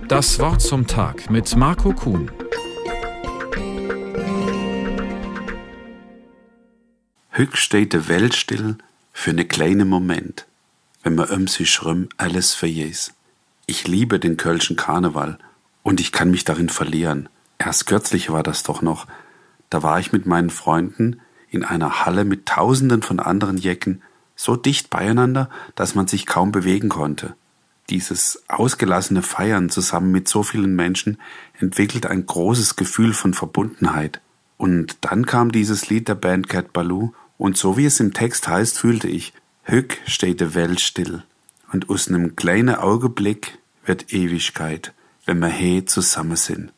Das Wort zum Tag mit Marco Kuhn. Hück steht de Welt still für ne kleine Moment, wenn man sich rum alles verjes. Ich liebe den Kölschen Karneval und ich kann mich darin verlieren. Erst kürzlich war das doch noch. Da war ich mit meinen Freunden in einer Halle mit Tausenden von anderen Jecken, so dicht beieinander, dass man sich kaum bewegen konnte. Dieses ausgelassene Feiern zusammen mit so vielen Menschen entwickelt ein großes Gefühl von Verbundenheit. Und dann kam dieses Lied der Band Cat Ballou und so wie es im Text heißt, fühlte ich, Hück steht de Welt still und aus nem kleinen Augenblick wird Ewigkeit, wenn wir he zusammen sind.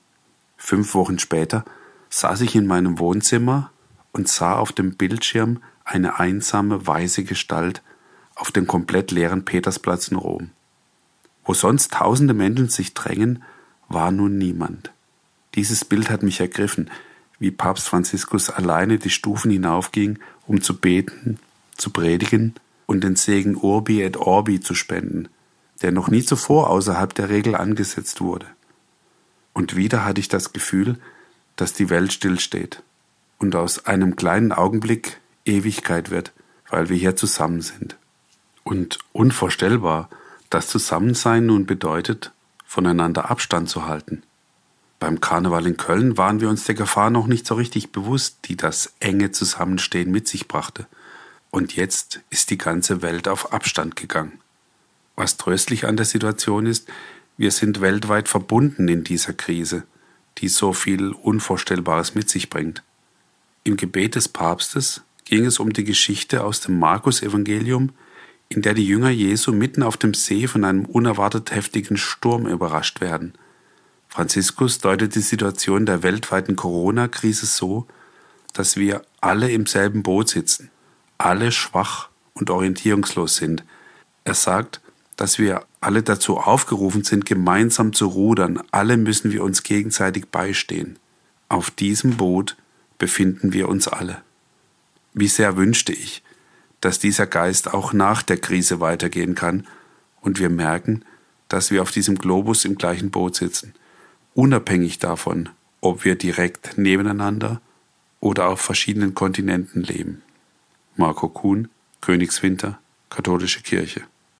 5 Wochen später saß ich in meinem Wohnzimmer und sah auf dem Bildschirm eine einsame, weiße Gestalt auf dem komplett leeren Petersplatz in Rom. Wo sonst tausende Menschen sich drängen, war nun niemand. Dieses Bild hat mich ergriffen, wie Papst Franziskus alleine die Stufen hinaufging, um zu beten, zu predigen und den Segen Urbi et Orbi zu spenden, der noch nie zuvor außerhalb der Regel angesetzt wurde. Und wieder hatte ich das Gefühl, dass die Welt stillsteht und aus einem kleinen Augenblick Ewigkeit wird, weil wir hier zusammen sind. Und unvorstellbar, dass Zusammensein nun bedeutet, voneinander Abstand zu halten. Beim Karneval in Köln waren wir uns der Gefahr noch nicht so richtig bewusst, die das enge Zusammenstehen mit sich brachte. Und jetzt ist die ganze Welt auf Abstand gegangen. Was tröstlich an der Situation ist, wir sind weltweit verbunden in dieser Krise, die so viel Unvorstellbares mit sich bringt. Im Gebet des Papstes ging es um die Geschichte aus dem Markus-Evangelium, in der die Jünger Jesu mitten auf dem See von einem unerwartet heftigen Sturm überrascht werden. Franziskus deutet die Situation der weltweiten Corona-Krise so, dass wir alle im selben Boot sitzen, alle schwach und orientierungslos sind. Er sagt, dass wir alle dazu aufgerufen sind, gemeinsam zu rudern. Alle müssen wir uns gegenseitig beistehen. Auf diesem Boot befinden wir uns alle. Wie sehr wünschte ich, dass dieser Geist auch nach der Krise weitergehen kann und wir merken, dass wir auf diesem Globus im gleichen Boot sitzen, unabhängig davon, ob wir direkt nebeneinander oder auf verschiedenen Kontinenten leben. Marco Kuhn, Königswinter, Katholische Kirche.